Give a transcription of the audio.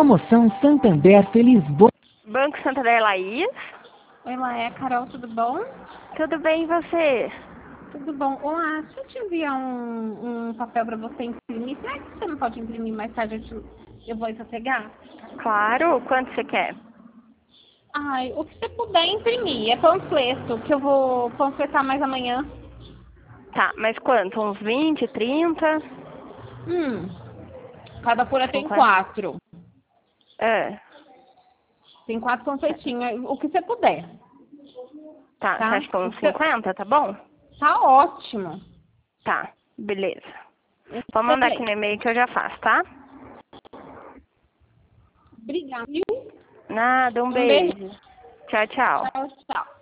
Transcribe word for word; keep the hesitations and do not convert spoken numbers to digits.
Promoção Santander Feliz Bo... Banco Santander, Laís. Oi, Laé, Carol, tudo bom? Tudo bem, e você? Tudo bom. Olá, deixa eu te enviar um, um papel para você imprimir. Será que você não pode imprimir mais tarde? Eu, te, eu vou aí pra pegar? Claro, quanto você quer? Ai, o que você puder imprimir. É panfleto, que eu vou panfletar mais amanhã. Tá, mas quanto? Uns vinte, trinta? Hum, cada folha tem cinquenta? quatro. É. Tem quatro panfletinhos, o que você puder. Tá, Tá? você acha que uns Você- cinquenta, tá bom? Tá ótimo. Tá, beleza. Eu Pode mandar sei. aqui no e-mail que eu já faço, tá? Obrigada, viu? Nada, um Um beijo. beijo. Tchau, tchau. Tchau, tchau.